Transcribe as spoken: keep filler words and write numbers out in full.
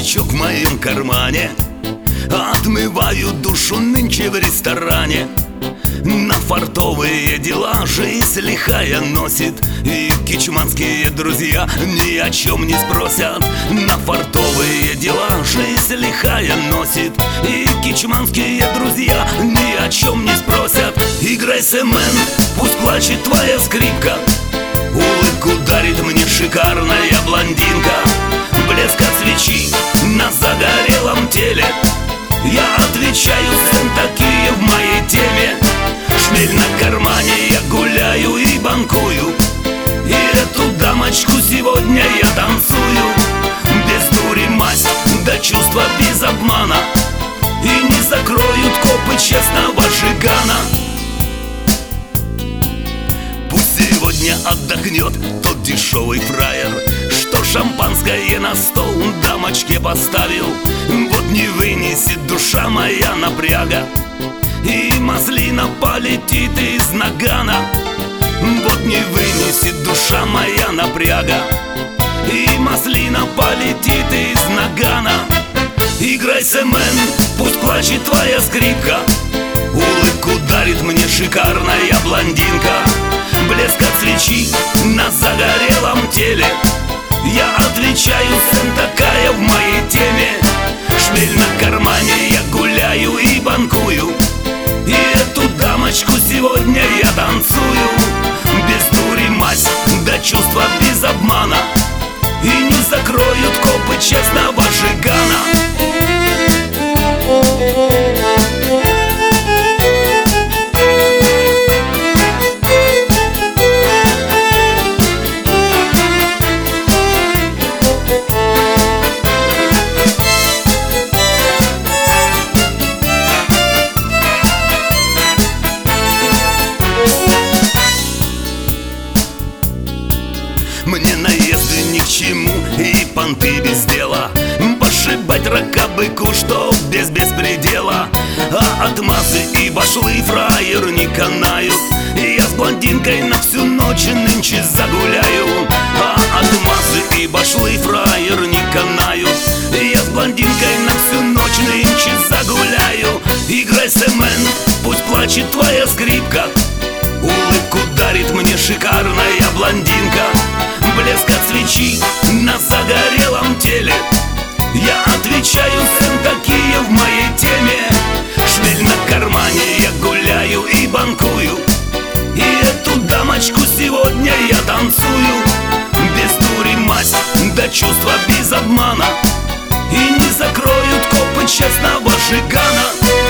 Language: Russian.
кошелечок в моем кармане. Отмываю душу нынче в ресторане. На фартовые дела жизнь лихая носит, и кичманские друзья ни о чем не спросят. На фартовые дела жизнь лихая носит, и кичманские друзья ни о чем не спросят. Играй, Семен, пусть плачет твоя скрипка, улыбку дарит мне шикарная блондинка. Блеск от свечи на загорелом теле, я отвечаю, Сэм, такие в моей теме. Шмель на кармане, я гуляю и банкую, и эту дамочку сегодня я танцую. Без дури мазь, да чувства без обмана, и не закроют копы честного жигана. Пусть сегодня отдохнет тот дешевый фраер, что шампанское на стол дамочке поставил. Вот не вынесет душа моя напряга, и маслина полетит из нагана. Вот не вынесет душа моя напряга, и маслина полетит из нагана. Играй, Семен, пусть плачет твоя скрипка, улыбку дарит мне шикарная блондинка. Блеск от свечи на загорелом теле, я отвечаю, Сэм, такая в моей теме. Шмель на кармане, я гуляю и банкую, и эту дамочку сегодня я танцую. Без дури мазь, да чувства без обмана, и не закроют копы честного жигана. Мне наезды ни к чему и понты без дела, пошибать рака быку, что без беспредела. А отмазы и башлы фраер не канают, я с блондинкой на всю ночь нынче загуляю. А отмазы и башлы фраер не канают, я с блондинкой на всю ночь нынче загуляю. Играй, Семен, пусть плачет твоя скрипка, улыбку дарит мне шикарная блондинка. Блеск от свечи на загорелом теле, я отвечаю, Сэм, такие в моей теме. Шмель на кармане, я гуляю и банкую, и эту дамочку сегодня я танцую. Без дури мазь, да чувства без обмана, и не закроют копы честного жигана.